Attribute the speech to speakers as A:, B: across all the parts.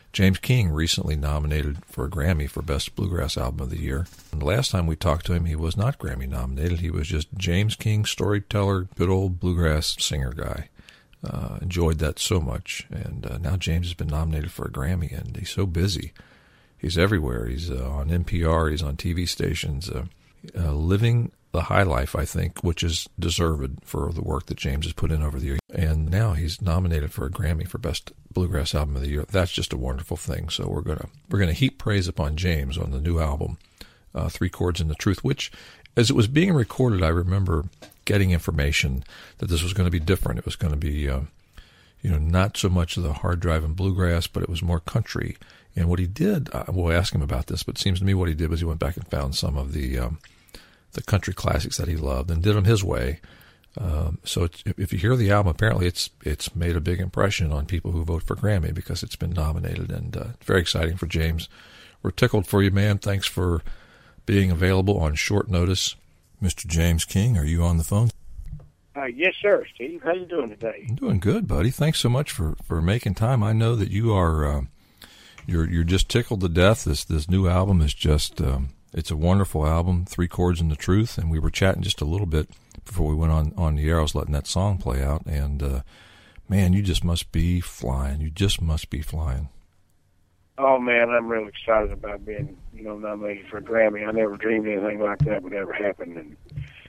A: James King recently nominated for a Grammy for Best Bluegrass Album of the Year. And the last time we talked to him, he was not Grammy nominated. He was just James King, storyteller, good old bluegrass singer guy. Enjoyed that so much. And now James has been nominated for a Grammy, and he's so busy. He's everywhere. He's on NPR. He's on TV stations, living the high life, I think, which is deserved for the work that James has put in over the years. And now he's nominated for a Grammy for Best Bluegrass Album of the Year. That's just a wonderful thing. So we're gonna heap praise upon James on the new album, Three Chords and the Truth, which, as it was being recorded, I remember getting information that this was going to be different. It was going to be, not so much of the hard driving bluegrass, but it was more country. And what he did, we'll ask him about this, but it seems to me what he did was he went back and found some of the country classics that he loved and did them his way. So if you hear the album, apparently it's made a big impression on people who vote for Grammy because it's been nominated, and it's very exciting for James. We're tickled for you, man. Thanks for being available on short notice. Mr. James King, are you on the phone?
B: Yes, sir, Steve. How you doing today?
A: I'm doing good, buddy. Thanks so much for making time. I know that you are you're just tickled to death. This new album is just it's a wonderful album, Three Chords and the Truth, and we were chatting just a little bit before we went on the air. I was letting that song play out, and man, you just must be flying. You just must be flying.
B: Oh, man, I'm real excited about being, nominated for a Grammy. I never dreamed anything like that would ever happen, and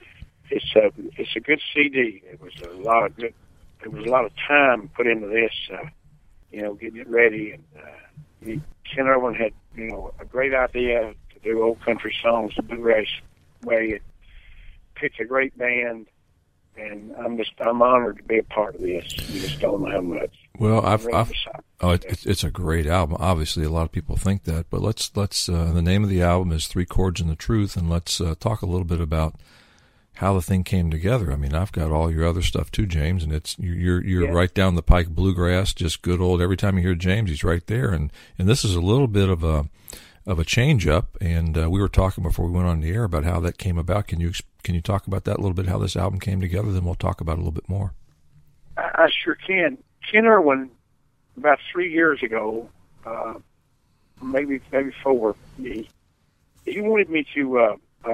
B: it's a good CD. It was a lot of time put into this, getting it ready, and Ken Irwin had, a great idea to do old country songs the bluegrass way. It picked a great band, and I'm honored to be a part of this. You just don't know how much.
A: Well, it's a great album. Obviously, a lot of people think that, but let's the name of the album is Three Chords and the Truth, and let's talk a little bit about how the thing came together. I mean, I've got all your other stuff too, James, and you're right down the pike bluegrass, just good old. Every time you hear James, he's right there, and this is a little bit of a change up. And we were talking before we went on the air about how that came about. Can you talk about that a little bit? How this album came together? Then we'll talk about it a little bit more.
B: I sure can. Ken Irwin, about 3 years ago, maybe 4, he wanted me to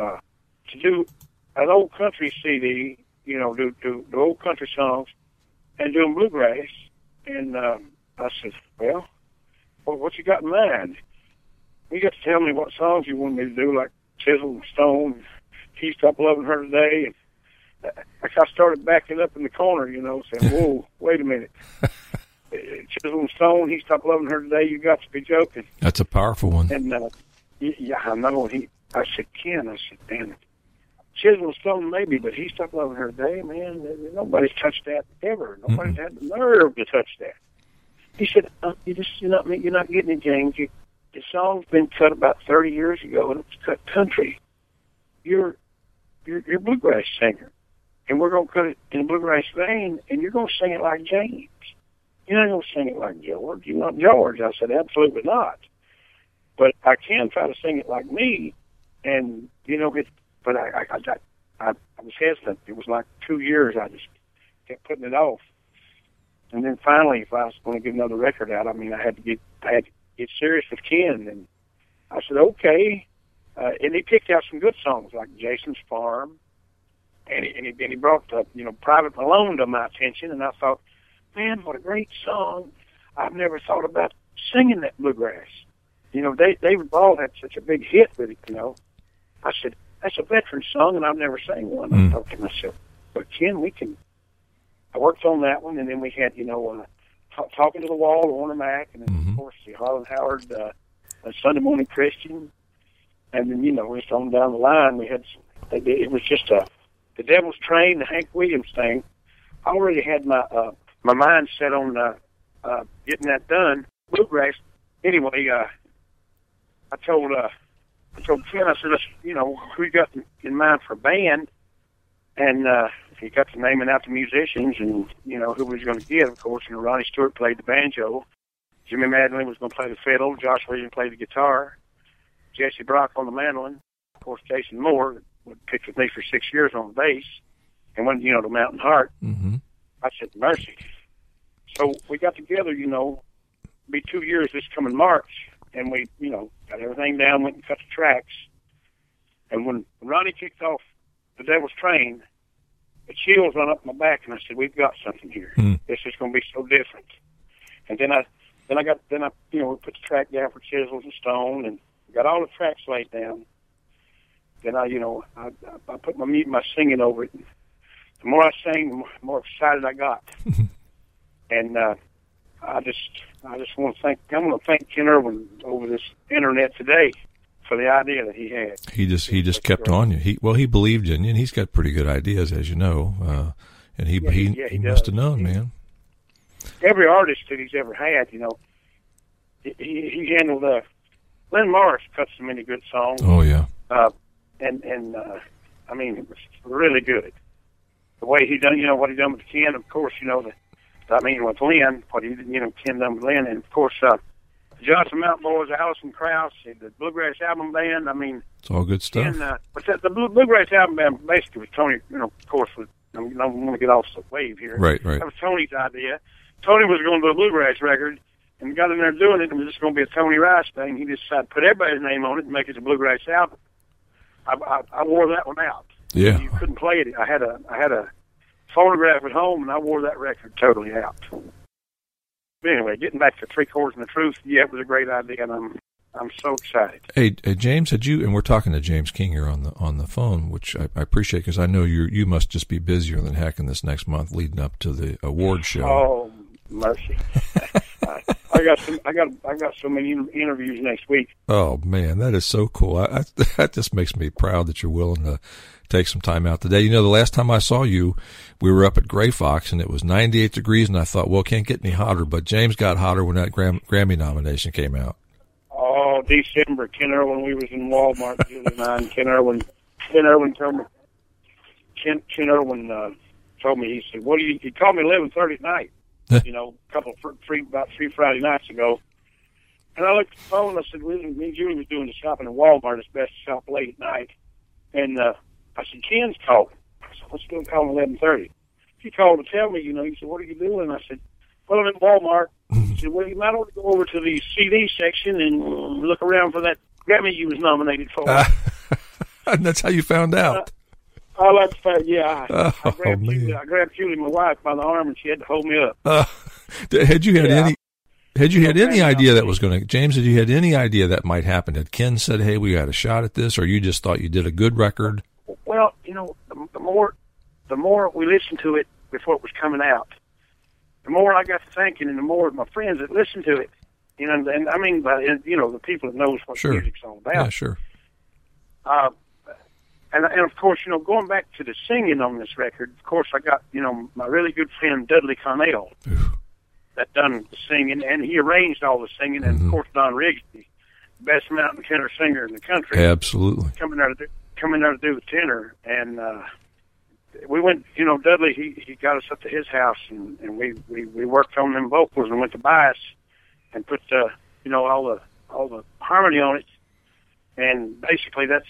B: do an old country CD, do old country songs and do them bluegrass. And I said, well, what you got in mind? You got to tell me what songs you want me to do, like Chisel and Stone, He Stopped Loving Her Today. And I started backing up in the corner, saying, whoa, wait a minute. Chisel and Stone, He Stopped Loving Her Today, you got to be joking.
A: That's a powerful one.
B: And, yeah, I know. I said, Ken, damn it. Chisel and Stone maybe, but He Stopped Loving Her Today, man, nobody's touched that ever. Nobody's had the nerve to touch that. He said, you're not getting it, James. The song's been cut about 30 years ago, and it's cut country. You're a bluegrass singer, and we're going to cut it in a bluegrass vein, and you're going to sing it like James. You're not going to sing it like George. You're not George. I said, absolutely not. But I can try to sing it like me, and, but I was hesitant. It was like 2 years. I just kept putting it off. And then finally, if I was going to get another record out, I had to get serious with Ken. And I said, okay. And he picked out some good songs like Jason's Farm. And he brought, Private Malone to my attention. And I thought, man, what a great song. I've never thought about singing that bluegrass. David Ball had such a big hit with it, I said, that's a veteran song, and I've never sang one. I thought to myself, but Ken, I worked on that one, and then we had, Talking to the Wall, Warner Mac, and then, of course, the Harlan Howard, Sunday Morning Christian. And then, just on down the line, we had, it was just The Devil's Train, the Hank Williams thing. I already had my mind set on getting that done. Bluegrass. Anyway, I told Ken, I said, who you got in mind for a band? And he got to naming out the musicians and, who was going to get. Of course, Ronnie Stewart played the banjo. Jimmy Madeline was going to play the fiddle. Josh Williams played the guitar. Jesse Brock on the mandolin. Of course, Jason Moore, who picked with me for 6 years on the bass. And when, the Mountain Heart. I said, mercy. So we got together, be 2 years this coming March, and we, got everything down, went and cut the tracks. And when Ronnie kicked off The Devil's Train, the chills run up my back, and I said, "We've got something here. This is going to be so different." And then we put the track down for Chisels and Stone, and got all the tracks laid down. Then I put my singing over it. And the more I sang, the more excited I got. And I just want to thank Ken Irwin over this internet today for the idea that he had.
A: He just kept on you. He believed in you, and he's got pretty good ideas, as you know. And he must have known, man.
B: Every artist that he's ever had, he handled. Glenn Morris cut so many good songs.
A: Oh yeah.
B: I mean, it was really good. The way he done, what he done with Ken, of course, with Lynn, what he Ken done with Lynn, and of course, Johnson Mountain Boys, Alison Krauss, the Bluegrass Album Band. I mean,
A: it's all good stuff.
B: And the Bluegrass Album Band basically was Tony. Of course, I'm going to get off the wave here.
A: Right.
B: That was Tony's idea. Tony was going to do a bluegrass record, and got in there doing it. It was just going to be a Tony Rice thing. He decided to put everybody's name on it and make it a bluegrass album. I wore that one out.
A: Yeah,
B: you couldn't play it. I had a phonograph at home, and I wore that record totally out. But anyway, getting back to Three Chords and the Truth, yeah, it was a great idea, and I'm so excited.
A: Hey, James, and we're talking to James King here on the phone, which I appreciate because I know you must just be busier than heck in this next month leading up to the award show.
B: Oh, mercy! I got so many interviews next week.
A: Oh man, that is so cool! That just makes me proud that you're willing to take some time out today. The last time I saw you, we were up at Gray Fox, and it was 98 degrees, and I thought, well, it can't get any hotter. But James got hotter when that Grammy nomination came out.
B: Oh, December, Ken Irwin, we was in Walmart the other night. Ken Irwin told me. Ken Irwin told me, he said, he called me 11:30 at night. About three Friday nights ago. And I looked at the phone and I said, me and Julie was doing the shopping in Walmart. It's best to shop late at night. And I said, Ken's calling. I said, what's going to call him 11:30? He called to tell me, he said, what are you doing? I said, well, I'm in Walmart. He said, well, you might want to go over to the CD section and look around for that Grammy you was nominated for.
A: And that's how you found out.
B: I like to find, yeah.
A: I
B: grabbed Julie, my wife, by the arm, and she had to hold me up.
A: Had you had any idea that was going to, James? Had you had any idea that might happen? Had Ken said, "Hey, we got a shot at this," or you just thought you did a good record?
B: Well, the more we listened to it before it was coming out, the more I got to thinking, and the more my friends that listened to it, and I mean, the people that knows what music's all about.
A: Yeah, sure.
B: And of course, going back to the singing on this record, of course, I got, my really good friend Dudley Connell that done the singing, and he arranged all the singing, and of course, Don Riggs, the best mountain tenor singer in the country.
A: Absolutely.
B: Coming there to do the tenor, and we went, Dudley, he got us up to his house, and we worked on them vocals and went to bias and put, all the harmony on it, and basically that's,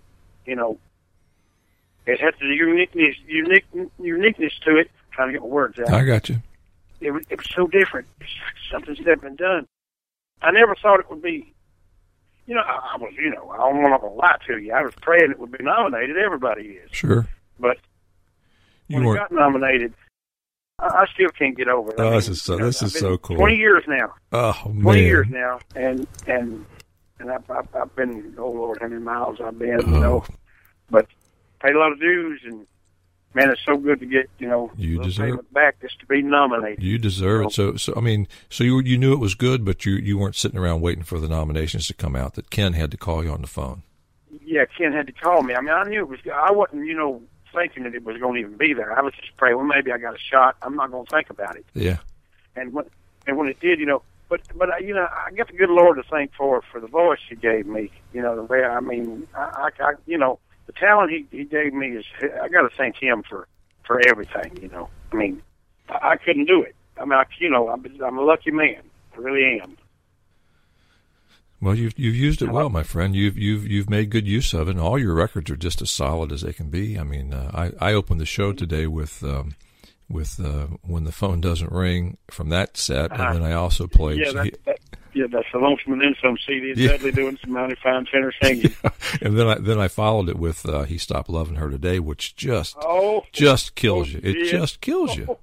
B: it had the uniqueness to it. I'm trying to get my words out.
A: I got you.
B: It was so different. It's something's never been done. I never thought it would be. I was. I'm not gonna lie to you. I was praying it would be nominated. Everybody is.
A: Sure.
B: But when it got nominated, I still can't get over it.
A: Oh, this is so cool.
B: 20 years now.
A: Oh man.
B: 20 years now, and I've been. Oh Lord, how many miles I've been. But paid a lot of dues, and man, it's so good to get
A: you deserve
B: it back just to be nominated.
A: You deserve it. So I mean, so you knew it was good, but you weren't sitting around waiting for the nominations to come out. That Ken had to call you on the phone.
B: Yeah, Ken had to call me. I mean, I knew it was. I wasn't thinking that it was going to even be there. I was just praying, well, maybe I got a shot. I'm not going to think about it.
A: Yeah.
B: And when it did, but I got the good Lord to thank for the voice He gave me. The way I the talent he gave me is, I got to thank Him for everything. I mean, I couldn't do it. I mean, I'm a lucky man. I really am.
A: Well, you've used it well, my friend. You've made good use of it. And all your records are just as solid as they can be. I mean, I opened the show today with with When the Phone Doesn't Ring from that set, and then I also played.
B: That's the Lonesome and Then Some CD. Dudley doing some mighty fine tenor singing.
A: And then I followed it with He Stopped Loving Her Today, which just kills you. It just kills you.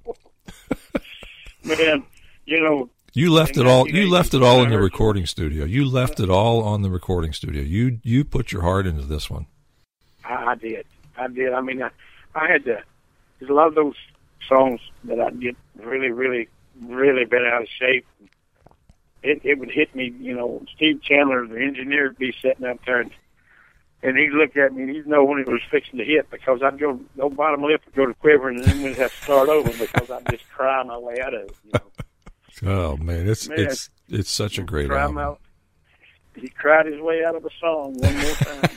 B: Man,
A: you left it all. You left it all in the recording studio. You left it all on the recording studio. You put your heart into this one.
B: I did. I mean, I had to. There's a lot of those songs that I get really, really, really been out of shape. It would hit me. Steve Chandler, the engineer, would be sitting up there, and he'd look at me, and he'd know when it was fixing to hit, because I'd go, the bottom lip would go to quivering, and then we'd have to start over because I'd just cry my way out of it.
A: Oh man, it's such a great album.
B: He cried his way out of a song one more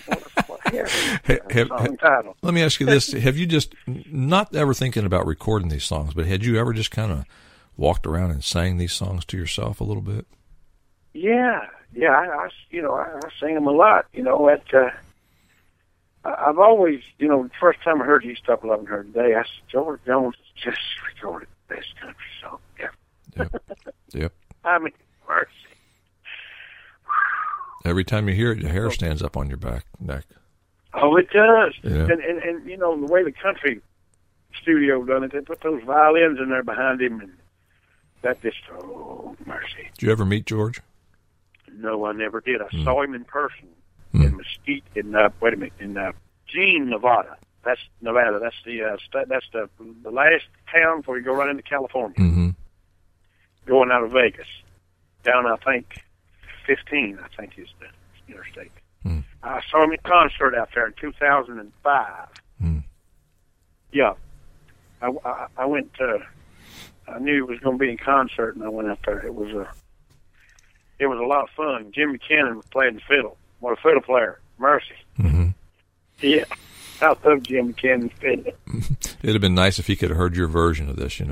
B: time. Song title.
A: Let me ask you this: have you just not ever thinking about recording these songs, but had you ever just kind of walked around and sang these songs to yourself a little bit?
B: Yeah. I sing them a lot. I've always, the first time I heard He Stopped Loving Her Today, I said, George Jones just recorded the best country song ever.
A: Yep.
B: I mean, mercy.
A: Every time you hear it, your hair stands up on your neck.
B: Oh, it does.
A: Yeah.
B: And the way the country studio done it, they put those violins in there behind him, and that just, mercy.
A: Did you ever meet George?
B: No, I never did. I saw him in person in Mesquite, in Jean, Nevada. That's Nevada. That's the last town before you go right into California.
A: Mm-hmm.
B: Going out of Vegas, down I think 15. I think is the interstate.
A: Mm.
B: I saw him in concert out there in 2005.
A: Mm.
B: Yeah, I went to. I knew he was going to be in concert, and I went out there. It was a lot of fun. Jimmy Cannon was playing the fiddle. What a fiddle player. Mercy.
A: Mm-hmm.
B: Yeah. I love Jimmy Cannon's fiddle.
A: It'd have been nice if he could have heard your version of this,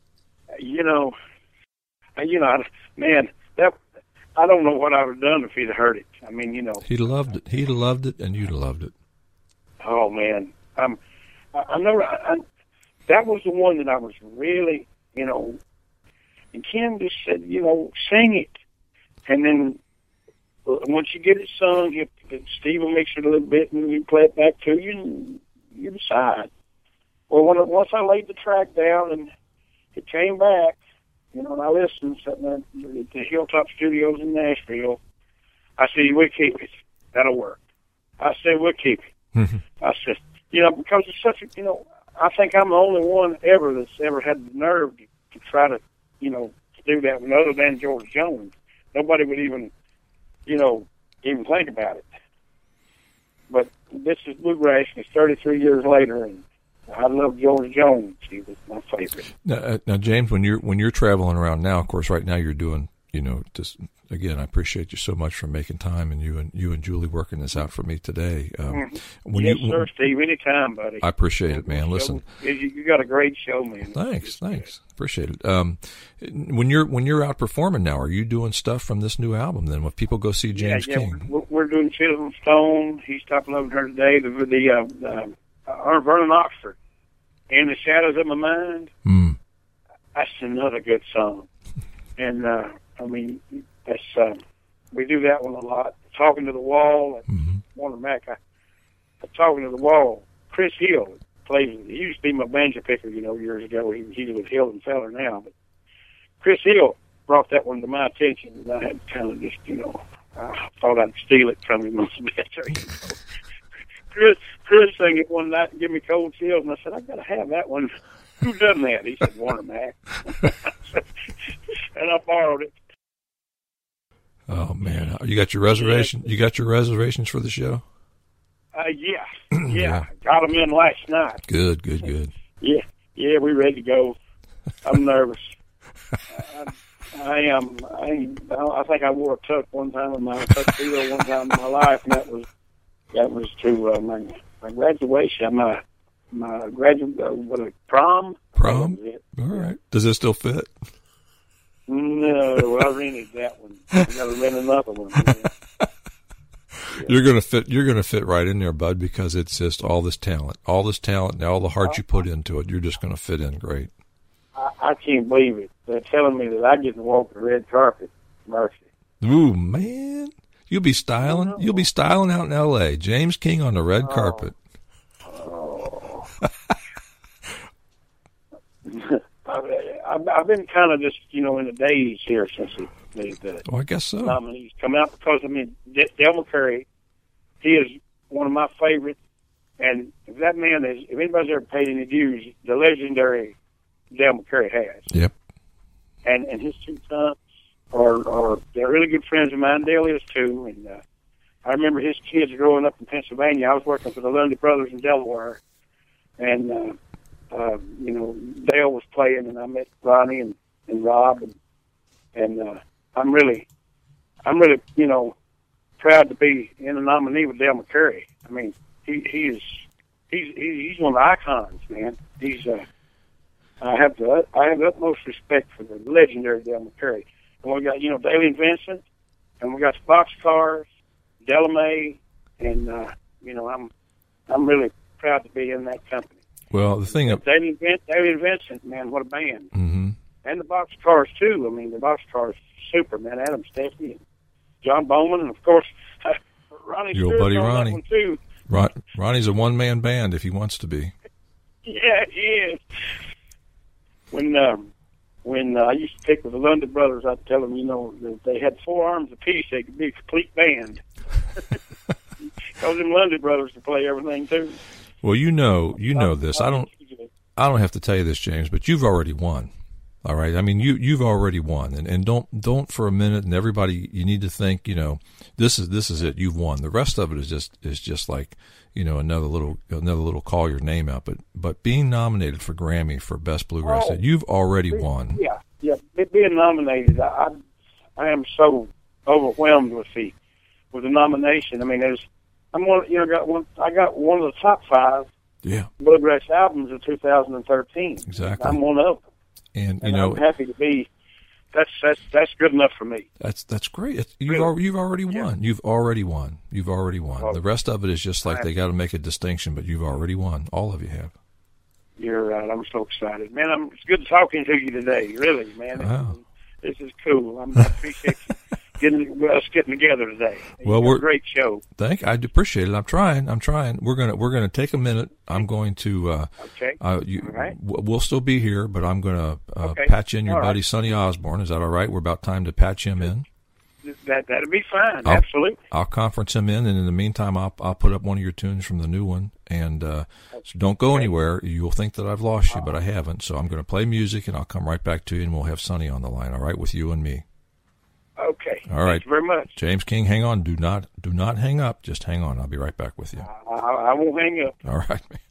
B: Man, that I don't know what I would have done if he'd have heard it. I mean,
A: He'd have loved it. He'd have loved it, and you'd have loved it.
B: Oh, man. I know that was the one that I was really, and Ken just said, sing it. And then once you get it sung, Steve will mix it a little bit, and you play it back to you, and you decide. Well, once I laid the track down and it came back, and I listened at the Hilltop Studios in Nashville, I said, we'll keep it. That'll work. I said, we'll keep it. I said, because it's such a, I think I'm the only one ever that's ever had the nerve to try to, do that one other than George Jones. Nobody would even think about it. But this is bluegrass, and it's 33 years later, and I love George Jones. He was my favorite.
A: Now, James, when you're traveling around now, of course, right now you're doing, just again, I appreciate you so much for making time, and you and Julie working this out for me today.
B: Yes, sir, Steve. Anytime, buddy.
A: I appreciate it, man. Listen,
B: you got a great show, man.
A: Thanks. Appreciate it. When you're out performing now, are you doing stuff from this new album? Then, when people go see James King,
B: we're doing Chisholm Stone. He Stopped Loving Her Today. The Vernon Oxford, In the Shadows of My Mind. That's another good song, and that's we do that one a lot. Talking to the Wall, and Warner Mac. Talking to the Wall. Chris Hill plays. He used to be my banjo picker, years ago. He's with Hill and Feller now, but Chris Hill brought that one to my attention, and I had kind of just, I thought I'd steal it from him a bit. Chris sang it one night and gave me cold chills, and I said, I've got to have that one. Who done that? He said, Warner Mac. And I borrowed it.
A: Oh man, you got your reservation? You got your reservations for the show?
B: Yeah. Got them in last night.
A: Good.
B: Yeah, we're ready to go. I'm nervous. I am. I think I wore a tuck one time in my tuxedo one time in my life, and that was to my graduation. My graduate prom.
A: Prom. All right. Does it still fit?
B: No, I rented that one. I got to rent another one. Yeah.
A: You're gonna fit right in there, bud, because it's just all this talent, and all the heart you put into it. You're just gonna fit in great.
B: I can't believe it. They're telling me that I get to walk the red carpet. Mercy.
A: Ooh, man. You'll be styling. You'll be styling out in L.A. James King on the red carpet.
B: Oh. I've been kind of just, in the days here since the
A: I guess so.
B: nominees come out because, Del McCurry, he is one of my favorites. And if anybody's ever paid any dues, the legendary Del McCurry has.
A: Yep.
B: And his two sons they're really good friends of mine. Dale is too. And I remember his kids growing up in Pennsylvania. I was working for the Lundy Brothers in Delaware. And, Dale was playing, and I met Ronnie and Rob. And I'm really, proud to be in the nominee with Del McCurry. I mean, he's one of the icons, man. I have the utmost respect for the legendary Del McCurry. And we got, Dailey and Vincent, and we got the Boxcars, Delamay, and I'm really proud to be in that company.
A: Well, the thing of
B: Dailey and Vincent, man, what a band.
A: Mm-hmm.
B: And the Boxcars too. I mean, the Boxcars, super, man. Adam Steffy and John Bowman, and of course Ronnie.
A: Your buddy Ronnie.
B: That one too.
A: Ronnie's a one-man band if he wants to be.
B: Yeah, he is. When I used to pick with the London Brothers, I'd tell them, that they had 4 arms apiece, they could be a complete band. Because them London Brothers could play everything too.
A: Well, you know this. I don't have to tell you this, James, but you've already won. All right. I mean, you've already won, and don't for a minute. And everybody, you need to think, this is it. You've won. The rest of it is just like, another little call your name out. But being nominated for Grammy for Best Bluegrass, you've already won.
B: Yeah. Being nominated, I am so overwhelmed with the nomination. I mean, I got one of the top 5 bluegrass albums of 2013.
A: Exactly.
B: I'm one of them.
A: And
B: I'm happy to be. That's good enough for me.
A: That's great. You've already won.
B: Yeah.
A: You've already won. The rest of it is just like they got to make a distinction, but you've already won. All of you have.
B: You're right. I'm so excited, man. It's good talking to you today. Really, man.
A: Wow.
B: This is cool. I appreciate us getting together today.
A: Well,
B: we're a great show.
A: I appreciate it. I'm trying. We're gonna take a minute. I'm going to.
B: Okay. All right.
A: We'll still be here, but I'm gonna patch in your buddy Sonny Osborne. Is that all right? We're about time to patch him in.
B: That'd be fine. Absolutely.
A: I'll conference him in, and in the meantime, I'll put up one of your tunes from the new one. And so don't go anywhere. You'll think that I've lost you, but I haven't. So I'm going to play music, and I'll come right back to you, and we'll have Sonny on the line. All right, with you and me.
B: Okay.
A: All right.
B: Thank you very much.
A: James King, hang on. Do not hang up. Just hang on. I'll be right back with you.
B: I won't hang up.
A: All right, man.